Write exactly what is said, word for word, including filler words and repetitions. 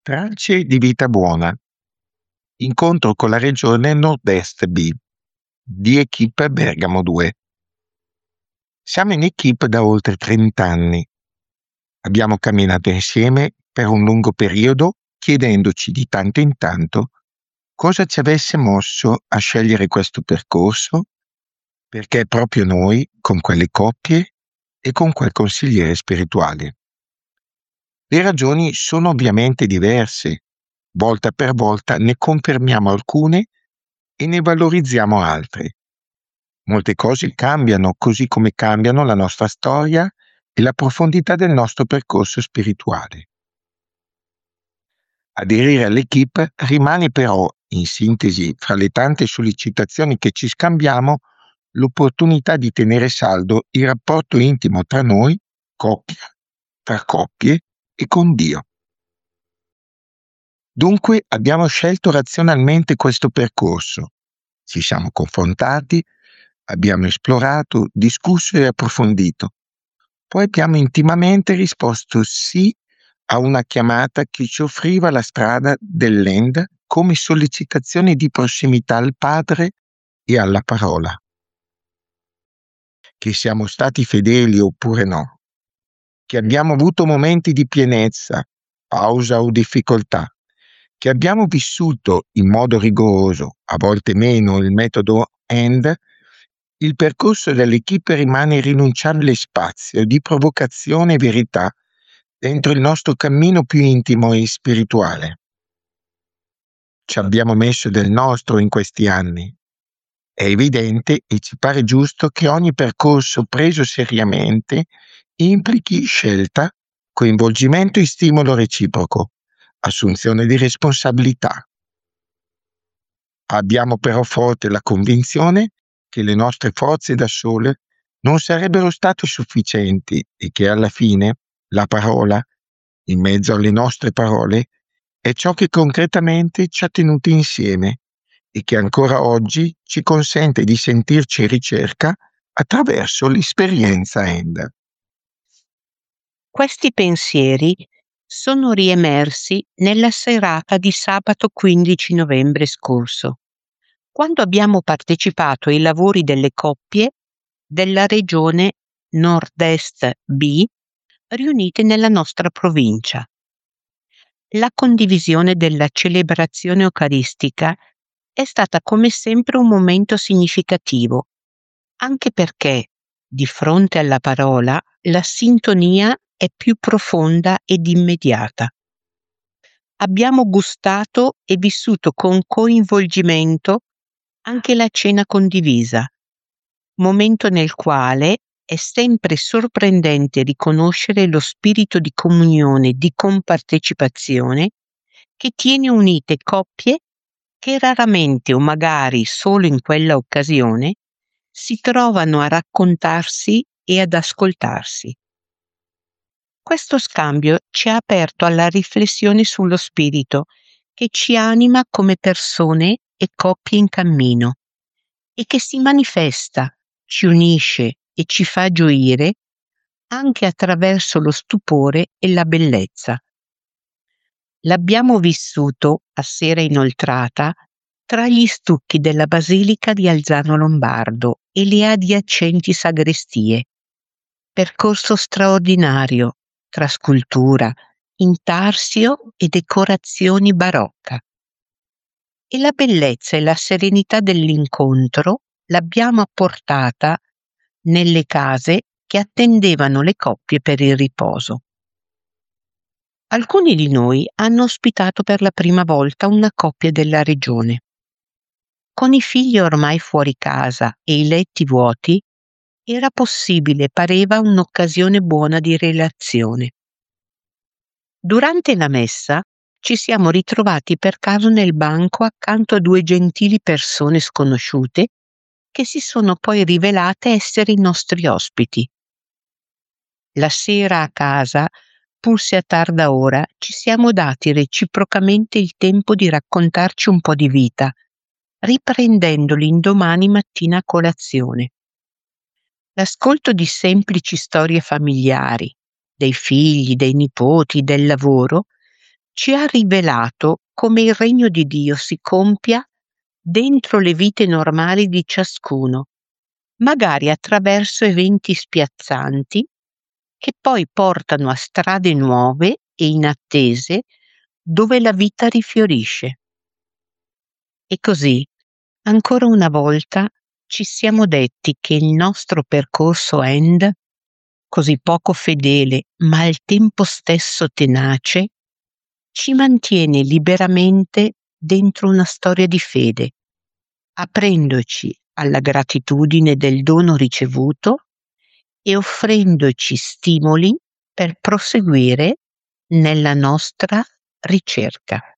Tracce di vita buona. Incontro con la regione Nord-Est B di Equipe Bergamo due. Siamo in Equipe da oltre trenta anni. Abbiamo camminato insieme per un lungo periodo, chiedendoci di tanto in tanto cosa ci avesse mosso a scegliere questo percorso, perché proprio noi, con quelle coppie e con quel consigliere spirituale. Le ragioni sono ovviamente diverse. Volta per volta ne confermiamo alcune e ne valorizziamo altre. Molte cose cambiano, così come cambiano la nostra storia e la profondità del nostro percorso spirituale. Aderire all'Equipe rimane però, in sintesi, fra le tante sollecitazioni che ci scambiamo, l'opportunità di tenere saldo il rapporto intimo tra noi, coppia, tra coppie e con Dio. Dunque abbiamo scelto razionalmente questo percorso. Ci siamo confrontati, abbiamo esplorato, discusso e approfondito. Poi abbiamo intimamente risposto sì a una chiamata che ci offriva la strada dell'End come sollecitazione di prossimità al Padre e alla parola. Che siamo stati fedeli oppure no, che abbiamo avuto momenti di pienezza, pausa o difficoltà, che abbiamo vissuto in modo rigoroso, a volte meno, il metodo End, il percorso dell'Equipe rimane irrinunciabile spazio di provocazione e verità dentro il nostro cammino più intimo e spirituale. Ci abbiamo messo del nostro in questi anni. È evidente e ci pare giusto che ogni percorso preso seriamente implichi scelta, coinvolgimento e stimolo reciproco, assunzione di responsabilità. Abbiamo però forte la convinzione che le nostre forze da sole non sarebbero state sufficienti e che alla fine la parola, in mezzo alle nostre parole, è ciò che concretamente ci ha tenuti insieme e che ancora oggi ci consente di sentirci in ricerca attraverso l'esperienza End. Questi pensieri sono riemersi nella serata di sabato quindici novembre scorso, quando abbiamo partecipato ai lavori delle coppie della regione Nord-Est B riunite nella nostra provincia. La condivisione della celebrazione eucaristica è stata come sempre un momento significativo, anche perché, di fronte alla parola, la sintonia è più profonda ed immediata. Abbiamo gustato e vissuto con coinvolgimento anche la cena condivisa, momento nel quale è sempre sorprendente riconoscere lo spirito di comunione, di compartecipazione che tiene unite coppie che raramente o magari solo in quella occasione si trovano a raccontarsi e ad ascoltarsi. Questo scambio ci ha aperto alla riflessione sullo spirito che ci anima come persone e coppie in cammino e che si manifesta, ci unisce e ci fa gioire anche attraverso lo stupore e la bellezza. L'abbiamo vissuto a sera inoltrata tra gli stucchi della Basilica di Alzano Lombardo e le adiacenti sagrestie. Percorso straordinario tra scultura, intarsio e decorazioni barocca. E la bellezza e la serenità dell'incontro l'abbiamo apportata nelle case che attendevano le coppie per il riposo. Alcuni di noi hanno ospitato per la prima volta una coppia della regione. Con i figli ormai fuori casa e i letti vuoti, era possibile, pareva un'occasione buona di relazione. Durante la messa ci siamo ritrovati per caso nel banco accanto a due gentili persone sconosciute che si sono poi rivelate essere i nostri ospiti. La sera a casa, pur se a tarda ora, ci siamo dati reciprocamente il tempo di raccontarci un po' di vita, riprendendo l'indomani mattina a colazione. L'ascolto di semplici storie familiari, dei figli, dei nipoti, del lavoro, ci ha rivelato come il regno di Dio si compia dentro le vite normali di ciascuno, magari attraverso eventi spiazzanti che poi portano a strade nuove e inattese dove la vita rifiorisce. E così, ancora una volta, ci siamo detti che il nostro percorso End, così poco fedele ma al tempo stesso tenace, ci mantiene liberamente dentro una storia di fede, aprendoci alla gratitudine del dono ricevuto e offrendoci stimoli per proseguire nella nostra ricerca.